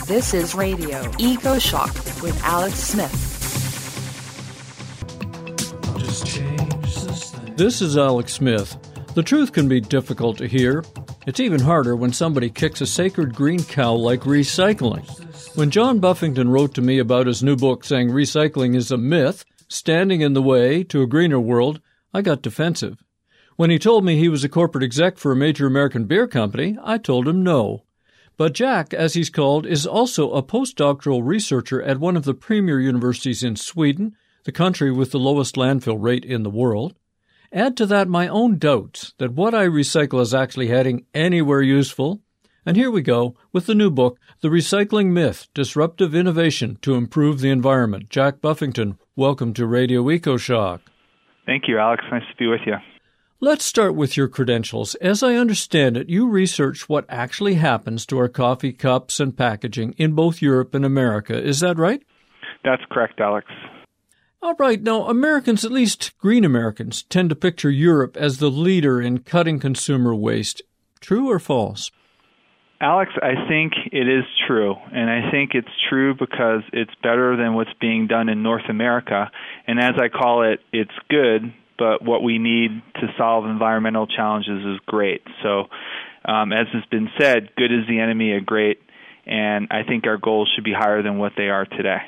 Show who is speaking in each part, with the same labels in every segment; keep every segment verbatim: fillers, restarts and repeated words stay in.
Speaker 1: This is Radio Eco Shock with Alex Smith.
Speaker 2: This is Alex Smith. The truth can be difficult to hear. It's even harder when somebody kicks a sacred green cow like recycling. When John Buffington wrote to me about his new book saying recycling is a myth, standing in the way to a greener world, I got defensive. When he told me he was a corporate exec for a major American beer company, I told him no. But Jack, as he's called, is also a postdoctoral researcher at one of the premier universities in Sweden, the country with the lowest landfill rate in the world. Add to that my own doubts that what I recycle is actually heading anywhere useful. And here we go with the new book, The Recycling Myth, Disruptive Innovation to Improve the Environment. Jack Buffington, welcome to Radio EcoShock.
Speaker 3: Thank you, Alex. Nice to be with you.
Speaker 2: Let's start with your credentials. As I understand it, you research what actually happens to our coffee cups and packaging in both Europe and America. Is that right?
Speaker 3: That's correct, Alex.
Speaker 2: All right. Now, Americans, at least green Americans, tend to picture Europe as the leader in cutting consumer waste. True or false?
Speaker 3: Alex, I think it is true, and I think it's true because it's better than what's being done in North America, and as I call it, it's good, but what we need to solve environmental challenges is great. So, um, as has been said, good is the enemy of great, and I think our goals should be higher than what they are today.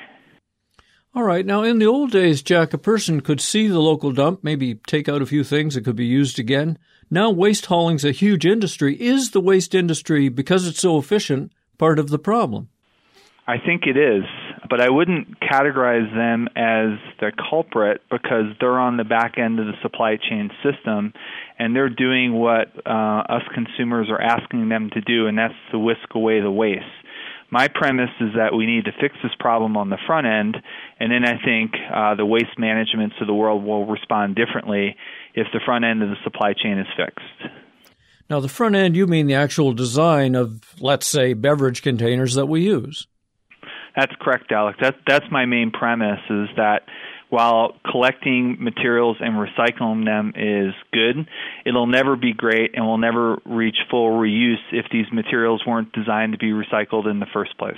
Speaker 2: All right. Now, in the old days, Jack, a person could see the local dump, maybe take out a few things that could be used again. Now, waste hauling's a huge industry. Is the waste industry, because it's so efficient, part of the problem?
Speaker 3: I think it is, but I wouldn't categorize them as the culprit because they're on the back end of the supply chain system, and they're doing what uh, us consumers are asking them to do, and that's to whisk away the waste. My premise is that we need to fix this problem on the front end, and then I think uh, the waste managements of the world will respond differently if the front end of the supply chain is fixed.
Speaker 2: Now, the front end, you mean the actual design of, let's say, beverage containers that we use?
Speaker 3: That's correct, Alex. That's, that's my main premise, is that while collecting materials and recycling them is good, it'll never be great and will never reach full reuse if these materials weren't designed to be recycled in the first place.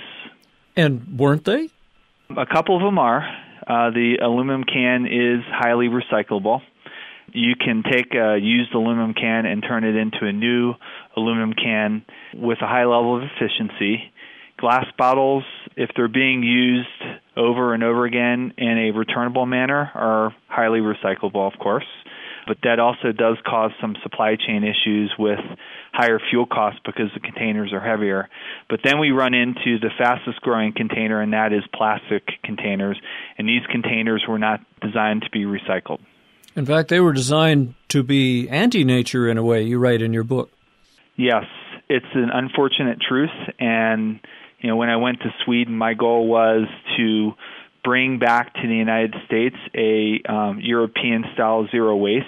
Speaker 2: And weren't they?
Speaker 3: A couple of them are. Uh, the aluminum can is highly recyclable. You can take a used aluminum can and turn it into a new aluminum can with a high level of efficiency. Glass bottles, if they're being used over and over again in a returnable manner, are highly recyclable, of course. But that also does cause some supply chain issues with higher fuel costs because the containers are heavier. But then we run into the fastest growing container, and that is plastic containers. And these containers were not designed to be recycled.
Speaker 2: In fact, they were designed to be anti-nature in a way, you write in your book.
Speaker 3: Yes, it's an unfortunate truth, and you know, when I went to Sweden, my goal was to bring back to the United States a um, European-style zero waste,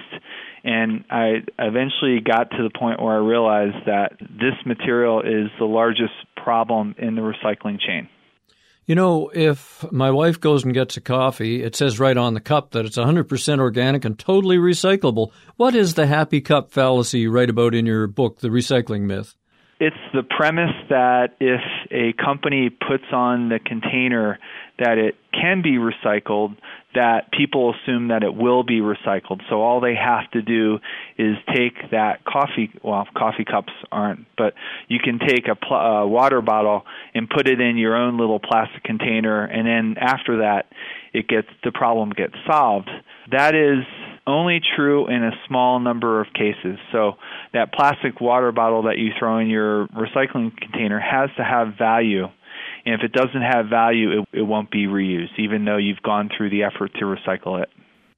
Speaker 3: and I eventually got to the point where I realized that this material is the largest problem in the recycling chain.
Speaker 2: You know, if my wife goes and gets a coffee, it says right on the cup that it's one hundred percent organic and totally recyclable. What is the happy cup fallacy you write about in your book, The Recycling Myth?
Speaker 3: It's the premise that if a company puts on the container that it can be recycled, that people assume that it will be recycled. So all they have to do is take that coffee, well, coffee cups aren't, but you can take a, pl- a water bottle and put it in your own little plastic container, and then after that, it gets the problem gets solved. That is only true in a small number of cases. So that plastic water bottle that you throw in your recycling container has to have value. And if it doesn't have value, it, it won't be reused, even though you've gone through the effort to recycle it.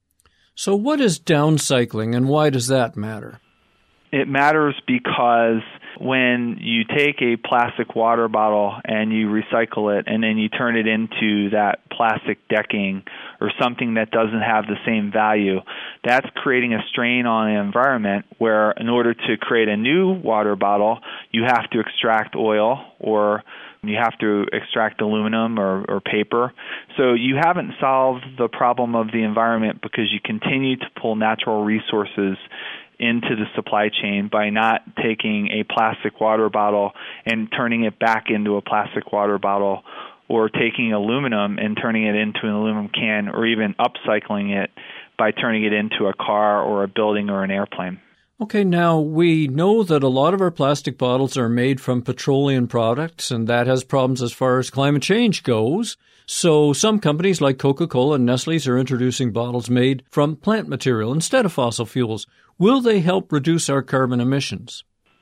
Speaker 2: So what is downcycling, and why does that matter?
Speaker 3: It matters because when you take a plastic water bottle and you recycle it and then you turn it into that plastic decking or something that doesn't have the same value, that's creating a strain on the environment where in order to create a new water bottle, you have to extract oil or you have to extract aluminum or, or paper. So you haven't solved the problem of the environment because you continue to pull natural resources into the supply chain by not taking a plastic water bottle and turning it back into a plastic water bottle, or taking aluminum and turning it into an aluminum can, or even upcycling it by turning it into a car or a building or an airplane.
Speaker 2: Okay, now we know that a lot of our plastic bottles are made from petroleum products, and that has problems as far as climate change goes. So some companies like Coca-Cola and Nestle's are introducing bottles made from plant material instead of fossil fuels. Will they help reduce our carbon emissions?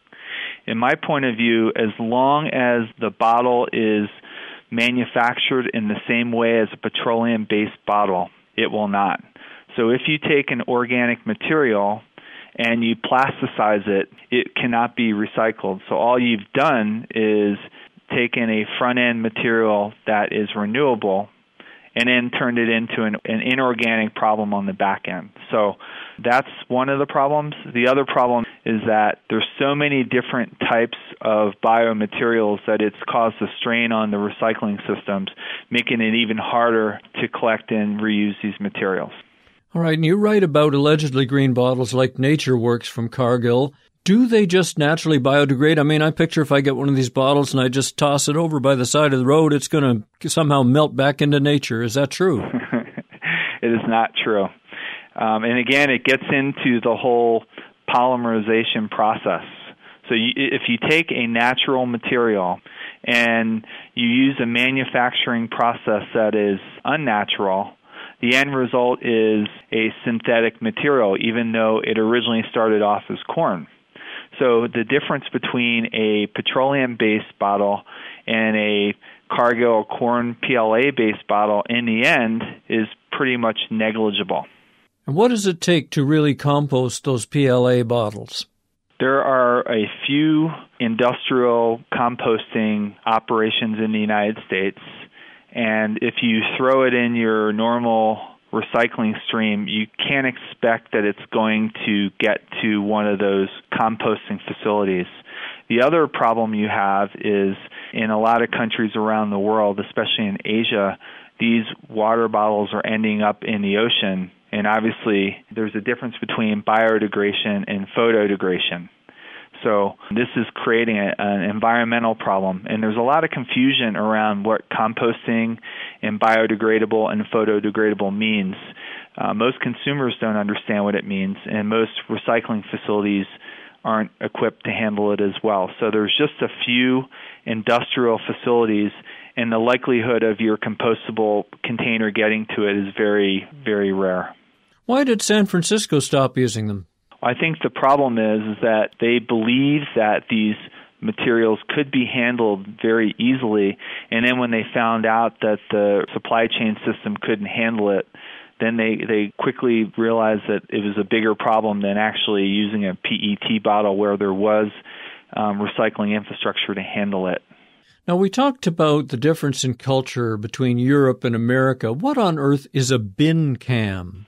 Speaker 3: In my point of view, as long as the bottle is manufactured in the same way as a petroleum-based bottle, it will not. So if you take an organic material and you plasticize it, it cannot be recycled. So all you've done is taken a front-end material that is renewable and then turned it into an, an inorganic problem on the back end. So that's one of the problems. The other problem is that there's so many different types of biomaterials that it's caused a strain on the recycling systems, making it even harder to collect and reuse these materials.
Speaker 2: All right, and you write about allegedly green bottles like NatureWorks from Cargill. Do they just naturally biodegrade? I mean, I picture if I get one of these bottles and I just toss it over by the side of the road, it's going to somehow melt back into nature. Is that true?
Speaker 3: It is not true. Um, and again, it gets into the whole polymerization process. So you, if you take a natural material and you use a manufacturing process that is unnatural, the end result is a synthetic material, even though it originally started off as corn. So the difference between a petroleum-based bottle and a Cargill corn P L A-based bottle in the end is pretty much negligible.
Speaker 2: And what does it take to really compost those P L A bottles?
Speaker 3: There are a few industrial composting operations in the United States, and if you throw it in your normal recycling stream, you can't expect that it's going to get to one of those composting facilities. The other problem you have is in a lot of countries around the world, especially in Asia, these water bottles are ending up in the ocean. And obviously, there's a difference between biodegradation and photodegradation. So this is creating a, an environmental problem. And there's a lot of confusion around what composting and biodegradable and photodegradable means. Uh, most consumers don't understand what it means, and most recycling facilities aren't equipped to handle it as well. So there's just a few industrial facilities, and the likelihood of your compostable container getting to it is very, very rare.
Speaker 2: Why did San Francisco stop using them?
Speaker 3: I think the problem is, is that they believe that these materials could be handled very easily, and then when they found out that the supply chain system couldn't handle it, then they, they quickly realized that it was a bigger problem than actually using a P E T bottle where there was um, recycling infrastructure to handle it.
Speaker 2: Now, we talked about the difference in culture between Europe and America. What on earth is a bin cam?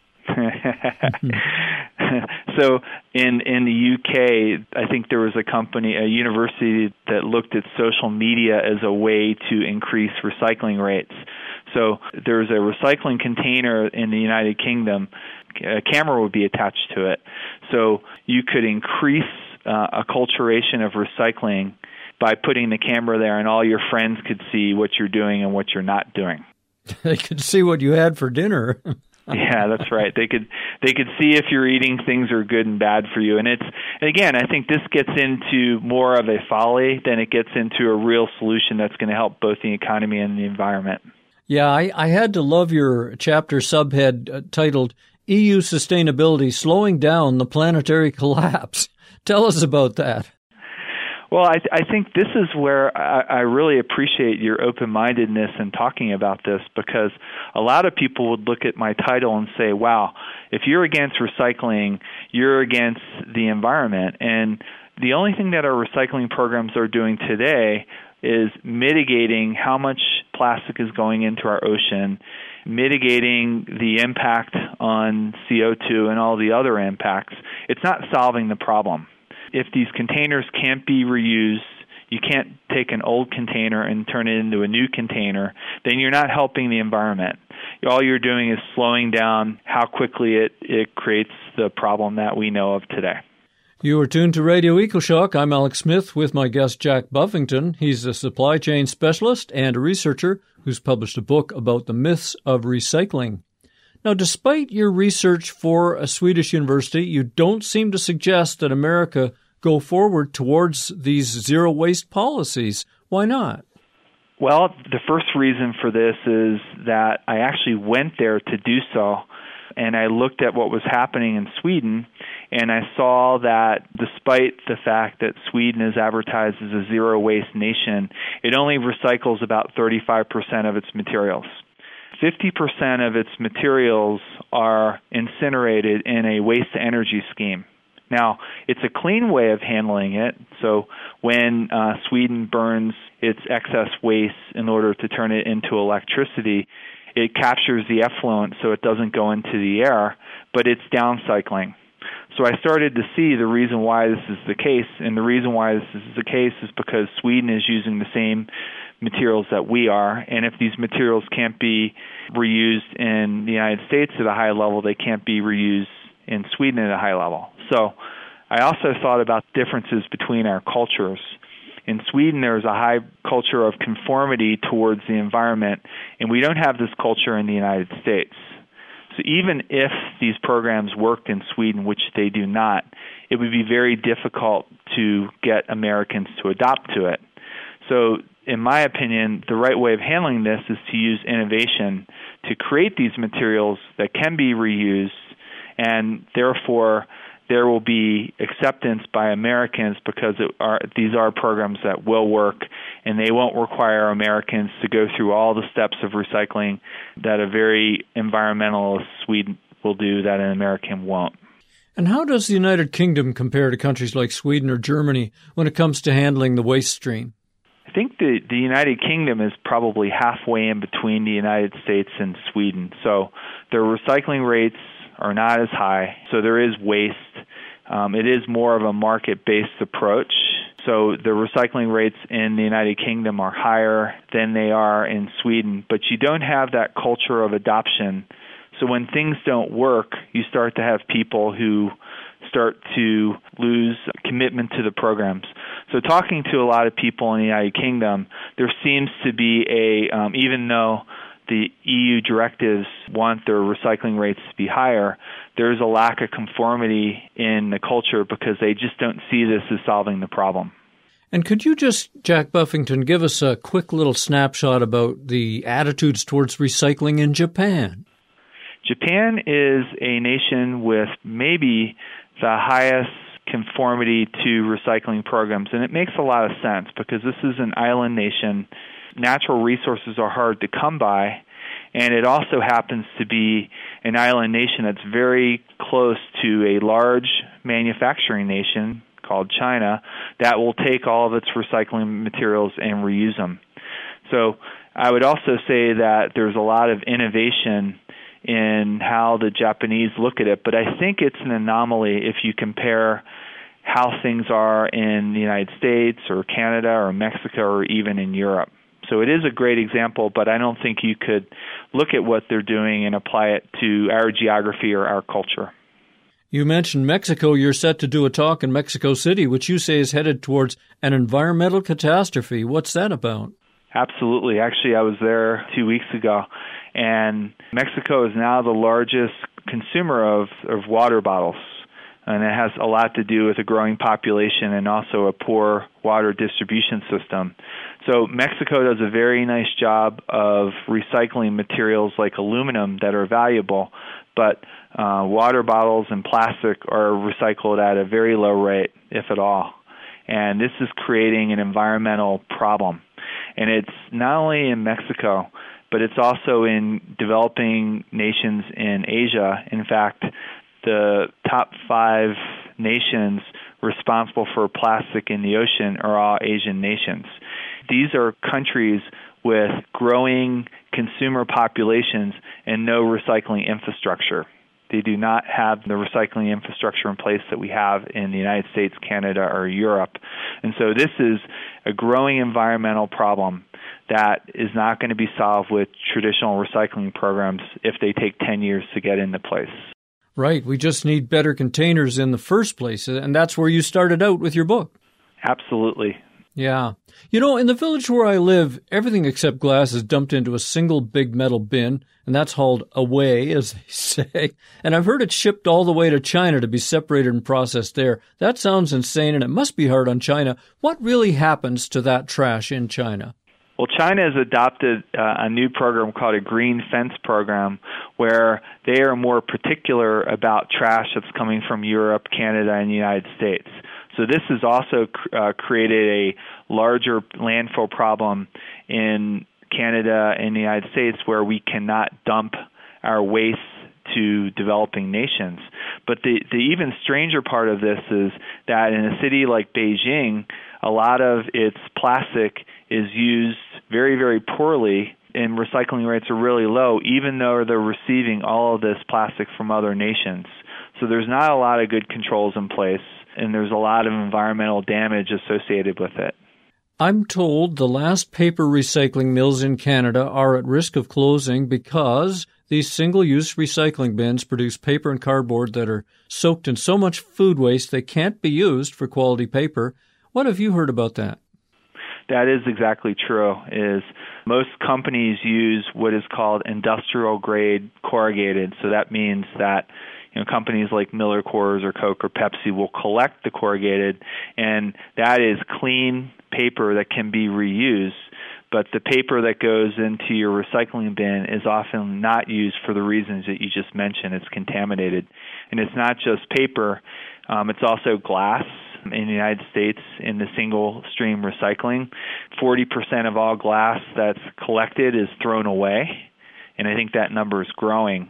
Speaker 3: So in in the U K, I think there was a company, a university that looked at social media as a way to increase recycling rates. So there's a recycling container in the United Kingdom. A camera would be attached to it. So you could increase uh, acculturation of recycling by putting the camera there, and all your friends could see what you're doing and what you're not doing.
Speaker 2: They could see what you had for dinner.
Speaker 3: Yeah, that's right. They could they could see if you're eating things are good and bad for you. And it's and again, I think this gets into more of a folly than it gets into a real solution that's going to help both the economy and the environment.
Speaker 2: Yeah, I, I had to love your chapter subhead uh, titled E U Sustainability Slowing Down the Planetary Collapse. Tell us about that.
Speaker 3: Well, I, I think this is where I, I really appreciate your open-mindedness in talking about this, because a lot of people would look at my title and say, wow, if you're against recycling, you're against the environment. And the only thing that our recycling programs are doing today is mitigating how much plastic is going into our ocean, mitigating the impact on C O two and all the other impacts. It's not solving the problem. If these containers can't be reused, you can't take an old container and turn it into a new container, then you're not helping the environment. All you're doing is slowing down how quickly it, it creates the problem that we know of today.
Speaker 2: You are tuned to Radio EcoShock. I'm Alex Smith with my guest Jack Buffington. He's a supply chain specialist and a researcher who's published a book about the myths of recycling. Now, despite your research for a Swedish university, you don't seem to suggest that America go forward towards these zero-waste policies. Why not?
Speaker 3: Well, the first reason for this is that I actually went there to do so, and I looked at what was happening in Sweden, and I saw that despite the fact that Sweden is advertised as a zero-waste nation, it only recycles about thirty-five percent of its materials. fifty percent of its materials are incinerated in a waste-to-energy scheme. Now, it's a clean way of handling it. So when uh, Sweden burns its excess waste in order to turn it into electricity, it captures the effluent so it doesn't go into the air, but it's downcycling. So I started to see the reason why this is the case, and the reason why this is the case is because Sweden is using the same materials that we are, and if these materials can't be reused in the United States at a high level, they can't be reused in Sweden at a high level. So I also thought about differences between our cultures. In Sweden, there's a high culture of conformity towards the environment, and we don't have this culture in the United States. So even if these programs worked in Sweden, which they do not, it would be very difficult to get Americans to adopt to it. So in my opinion, the right way of handling this is to use innovation to create these materials that can be reused, and therefore there will be acceptance by Americans because it are, these are programs that will work, and they won't require Americans to go through all the steps of recycling that a very environmentalist Swede will do that an American won't.
Speaker 2: And how does the United Kingdom compare to countries like Sweden or Germany when it comes to handling the waste stream?
Speaker 3: I think the, the United Kingdom is probably halfway in between the United States and Sweden. So their recycling rates are not as high, so there is waste. Um, it is more of a market-based approach. So the recycling rates in the United Kingdom are higher than they are in Sweden, but you don't have that culture of adoption. So when things don't work, you start to have people who start to lose commitment to the programs. So talking to a lot of people in the United Kingdom, there seems to be a, um, even though the E U directives want their recycling rates to be higher, there's a lack of conformity in the culture because they just don't see this as solving the problem.
Speaker 2: And could you just, Jack Buffington, give us a quick little snapshot about the attitudes towards recycling in Japan?
Speaker 3: Japan is a nation with maybe the highest conformity to recycling programs, and it makes a lot of sense because this is an island nation. Natural resources are hard to come by, and it also happens to be an island nation that's very close to a large manufacturing nation called China that will take all of its recycling materials and reuse them. So I would also say that there's a lot of innovation in how the Japanese look at it, but I think it's an anomaly if you compare how things are in the United States or Canada or Mexico or even in Europe. So it is a great example, but I don't think you could look at what they're doing and apply it to our geography or our culture.
Speaker 2: You mentioned Mexico. You're set to do a talk in Mexico City, which you say is headed towards an environmental catastrophe. What's that about?
Speaker 3: Absolutely. Actually, I was there two weeks ago, and Mexico is now the largest consumer of, of water bottles. And it has a lot to do with a growing population and also a poor water distribution system. So Mexico does a very nice job of recycling materials like aluminum that are valuable, but uh, water bottles and plastic are recycled at a very low rate, if at all. And this is creating an environmental problem. And it's not only in Mexico, but it's also in developing nations in Asia. In fact, the top five nations responsible for plastic in the ocean are all Asian nations. These are countries with growing consumer populations and no recycling infrastructure. They do not have the recycling infrastructure in place that we have in the United States, Canada, or Europe. And so this is a growing environmental problem that is not going to be solved with traditional recycling programs if they take ten years to get into place.
Speaker 2: Right. We just need better containers in the first place, and that's where you started out with your book.
Speaker 3: Absolutely.
Speaker 2: Yeah. You know, in the village where I live, everything except glass is dumped into a single big metal bin, and that's hauled away, as they say. And I've heard it's shipped all the way to China to be separated and processed there. That sounds insane, and it must be hard on China. What really happens to that trash in China?
Speaker 3: Well, China has adopted uh, a new program called a Green Fence program, where they are more particular about trash that's coming from Europe, Canada, and the United States. So this has also uh, created a larger landfill problem in Canada and the United States, where we cannot dump our waste to developing nations. But the, the even stranger part of this is that in a city like Beijing, a lot of its plastic is used very, very poorly, and recycling rates are really low, even though they're receiving all of this plastic from other nations. So there's not a lot of good controls in place, and there's a lot of environmental damage associated with it.
Speaker 2: I'm told the last paper recycling mills in Canada are at risk of closing because these single-use recycling bins produce paper and cardboard that are soaked in so much food waste they can't be used for quality paper. What have you heard about that?
Speaker 3: That is exactly true. Is most companies use what is called industrial-grade corrugated. So that means that you know, companies like Miller Coors or Coke or Pepsi will collect the corrugated, and that is clean paper that can be reused. But the paper that goes into your recycling bin is often not used for the reasons that you just mentioned. It's contaminated. And it's not just paper. Um, it's also glass. In the United States, in the single-stream recycling, forty percent of all glass that's collected is thrown away, and I think that number is growing.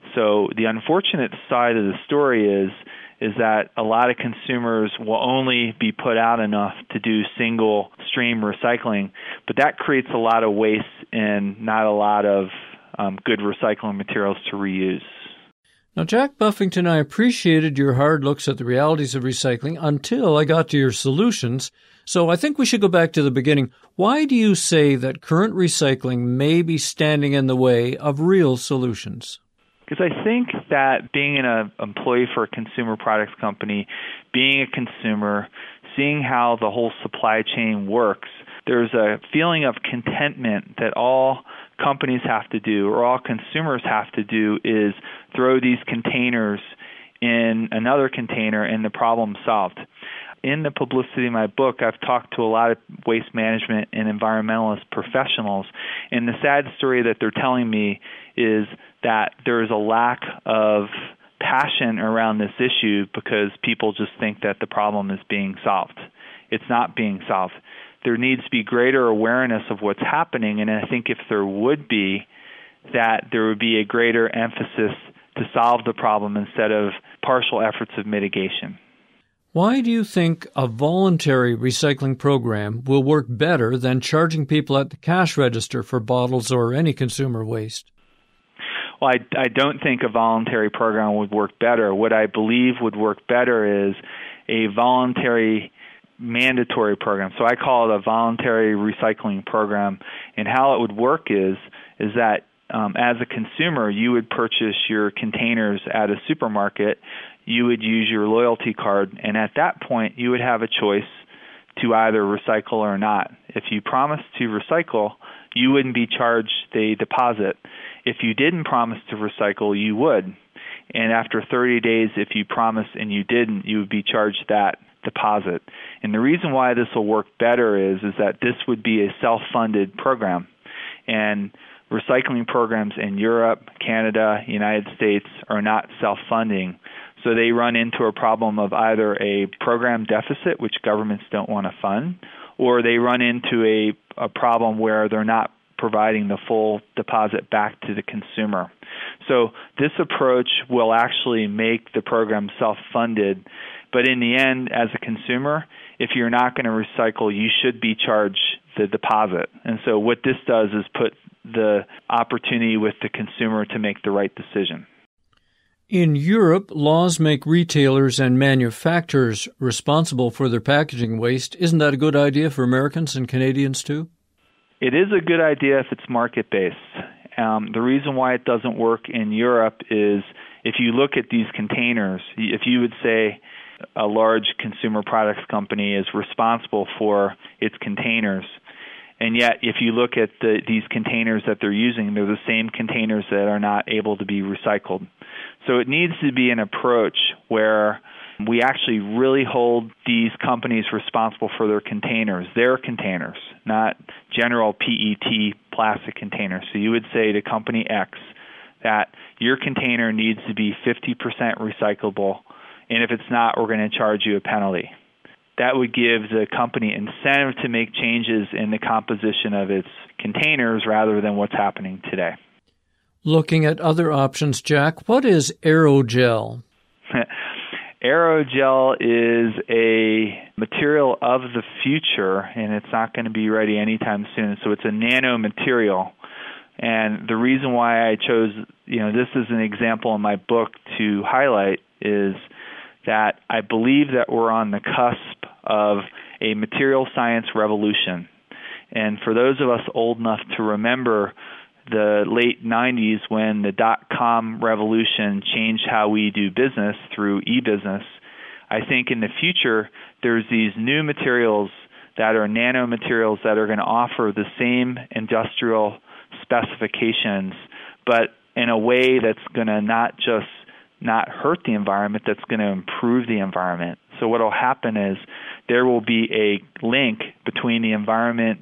Speaker 3: So the unfortunate side of the story is is that a lot of consumers will only be put out enough to do single-stream recycling, but that creates a lot of waste and not a lot of um, good recycling materials to reuse.
Speaker 2: Now, Jack Buffington, I appreciated your hard looks at the realities of recycling until I got to your solutions. So I think we should go back to the beginning. Why do you say that current recycling may be standing in the way of real solutions?
Speaker 3: Because I think that being an employee for a consumer products company, being a consumer, seeing how the whole supply chain works, there's a feeling of contentment that all companies have to do or all consumers have to do is throw these containers in another container and the problem's solved. In the publicity of my book, I've talked to a lot of waste management and environmentalist professionals, and the sad story that they're telling me is that there is a lack of passion around this issue because people just think that the problem is being solved. It's not being solved. There needs to be greater awareness of what's happening, and I think if there would be, that there would be a greater emphasis to solve the problem instead of partial efforts of mitigation.
Speaker 2: Why do you think a voluntary recycling program will work better than charging people at the cash register for bottles or any consumer waste?
Speaker 3: Well, I, I don't think a voluntary program would work better. What I believe would work better is a voluntary mandatory program. So I call it a voluntary recycling program. And how it would work is is that um, as a consumer, you would purchase your containers at a supermarket. You would use your loyalty card, and at that point, you would have a choice to either recycle or not. If you promised to recycle, you wouldn't be charged the deposit. If you didn't promise to recycle, you would. And after thirty days, if you promised and you didn't, you would be charged that deposit. And the reason why this will work better is, is that this would be a self-funded program. And recycling programs in Europe, Canada, United States are not self-funding. So they run into a problem of either a program deficit, which governments don't want to fund, or they run into a, a problem where they're not providing the full deposit back to the consumer. So this approach will actually make the program self-funded, but in the end, as a consumer, if you're not going to recycle, you should be charged the deposit. And so what this does is put the opportunity with the consumer to make the right decision.
Speaker 2: In Europe, laws make retailers and manufacturers responsible for their packaging waste. Isn't that a good idea for Americans and Canadians too?
Speaker 3: It is a good idea if it's market-based. Um, the reason why it doesn't work in Europe is if you look at these containers, if you would say a large consumer products company is responsible for its containers, and yet if you look at the, these containers that they're using, they're the same containers that are not able to be recycled. So it needs to be an approach where we actually really hold these companies responsible for their containers, their containers, not general P E T plastic containers. So you would say to company X that your container needs to be fifty percent recyclable, and if it's not, we're going to charge you a penalty. That would give the company incentive to make changes in the composition of its containers rather than what's happening today.
Speaker 2: Looking at other options, Jack, what is aerogel?
Speaker 3: Aerogel is a material of the future, and it's not going to be ready anytime soon. So it's a nanomaterial. And the reason why I chose, you know, this is an example in my book to highlight is that I believe that we're on the cusp of a material science revolution. And for those of us old enough to remember the late nineties when the dot-com revolution changed how we do business through e-business, I think in the future there's these new materials that are nanomaterials that are going to offer the same industrial specifications, but in a way that's going to not just not hurt the environment, that's going to improve the environment. So what will happen is there will be a link between the environment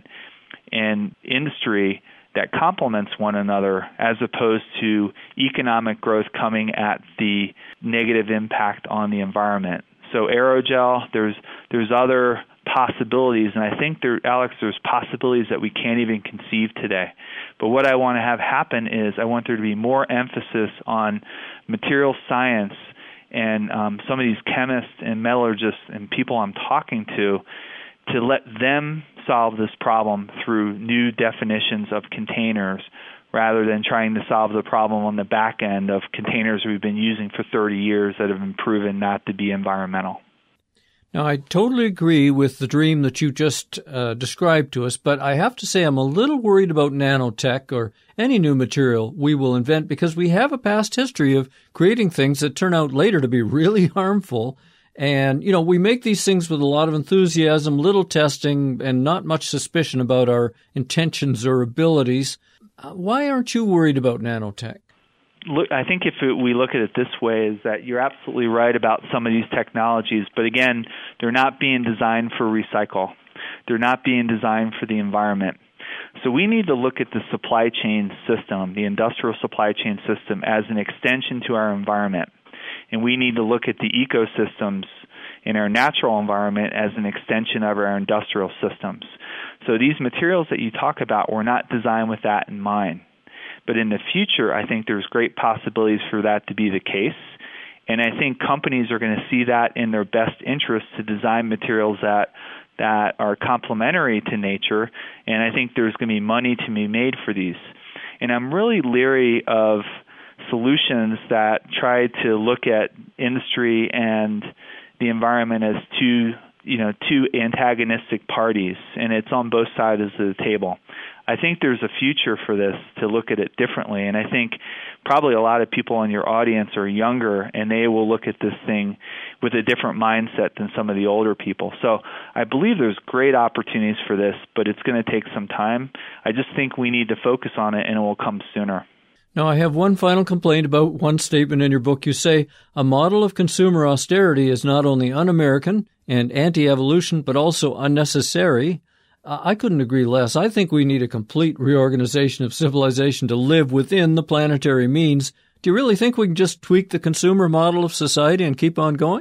Speaker 3: and industry that complements one another as opposed to economic growth coming at the negative impact on the environment. So aerogel, there's there's other possibilities, and I think there, Alex, there's possibilities that we can't even conceive today. But what I want to have happen is I want there to be more emphasis on material science and um, some of these chemists and metallurgists and people I'm talking to to let them solve this problem through new definitions of containers rather than trying to solve the problem on the back end of containers we've been using for thirty years that have been proven not to be environmental.
Speaker 2: Now, I totally agree with the dream that you just uh, described to us, but I have to say I'm a little worried about nanotech or any new material we will invent because we have a past history of creating things that turn out later to be really harmful. And, you know, we make these things with a lot of enthusiasm, little testing, and not much suspicion about our intentions or abilities. Uh, why aren't you worried about nanotech?
Speaker 3: Look, I think if it, we look at it this way, is that you're absolutely right about some of these technologies, but again, they're not being designed for recycle. They're not being designed for the environment. So we need to look at the supply chain system, the industrial supply chain system, as an extension to our environment. And we need to look at the ecosystems in our natural environment as an extension of our industrial systems. So these materials that you talk about were not designed with that in mind. But in the future, I think there's great possibilities for that to be the case. And I think companies are going to see that in their best interest to design materials that that are complementary to nature. And I think there's going to be money to be made for these. And I'm really leery of solutions that try to look at industry and the environment as two, you know, two antagonistic parties, and it's on both sides of the table. I think there's a future for this to look at it differently, and I think probably a lot of people in your audience are younger, and they will look at this thing with a different mindset than some of the older people. So I believe there's great opportunities for this, but it's going to take some time. I just think we need to focus on it, and it will come sooner.
Speaker 2: Now, I have one final complaint about one statement in your book. You say, a model of consumer austerity is not only un-American and anti-evolution, but also unnecessary. Uh, I couldn't agree less. I think we need a complete reorganization of civilization to live within the planetary means. Do you really think we can just tweak the consumer model of society and keep on going?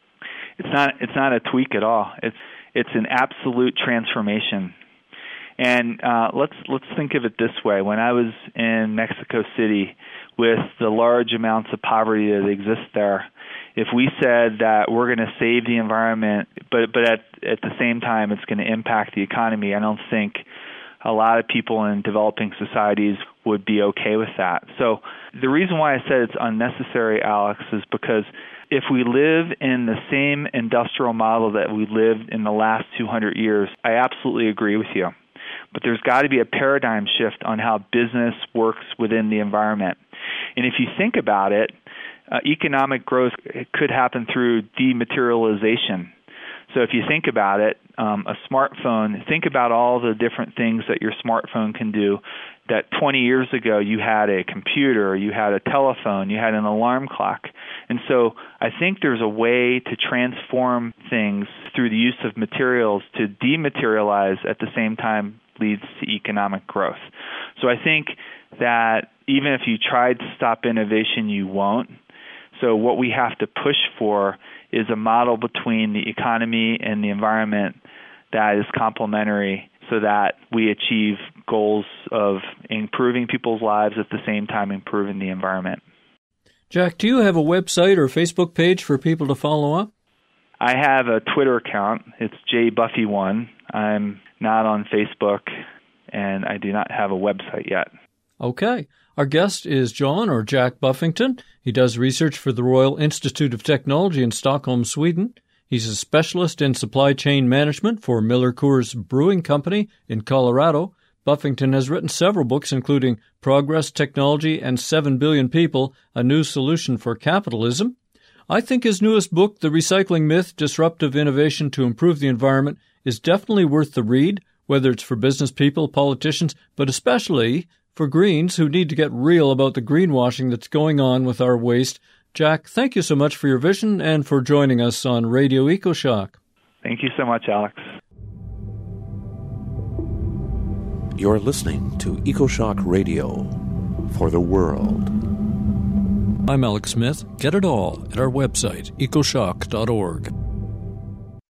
Speaker 3: It's not, it's not a tweak at all. It's, it's an absolute transformation. And uh, let's let's think of it this way. When I was in Mexico City with the large amounts of poverty that exist there, if we said that we're going to save the environment, but but at at the same time it's going to impact the economy, I don't think a lot of people in developing societies would be okay with that. So the reason why I said it's unnecessary, Alex, is because if we live in the same industrial model that we lived in the last two hundred years, I absolutely agree with you. But there's got to be a paradigm shift on how business works within the environment. And if you think about it, uh, economic growth could happen through dematerialization. So if you think about it, um, a smartphone, think about all the different things that your smartphone can do that twenty years ago you had a computer, you had a telephone, you had an alarm clock. And so I think there's a way to transform things through the use of materials to dematerialize at the same time leads to economic growth. So I think that even if you tried to stop innovation, you won't. So what we have to push for is a model between the economy and the environment that is complementary so that we achieve goals of improving people's lives at the same time improving the environment.
Speaker 2: Jack, do you have a website or Facebook page for people to follow up?
Speaker 3: I have a Twitter account. It's J Buffy one. I'm not on Facebook, and I do not have a website yet.
Speaker 2: Okay. Our guest is John, or Jack Buffington. He does research for the Royal Institute of Technology in Stockholm, Sweden. He's a specialist in supply chain management for Miller Coors Brewing Company in Colorado. Buffington has written several books, including Progress, Technology, and Seven Billion People, A New Solution for Capitalism. I think his newest book, The Recycling Myth, Disruptive Innovation to Improve the Environment, is definitely worth the read, whether it's for business people, politicians, but especially for Greens who need to get real about the greenwashing that's going on with our waste. Jack, thank you so much for your vision and for joining us on Radio EcoShock. Thank you so much, Alex.
Speaker 4: You're listening to EcoShock Radio for the world. I'm Alex Smith. Get it all at our website, ecoshock dot org.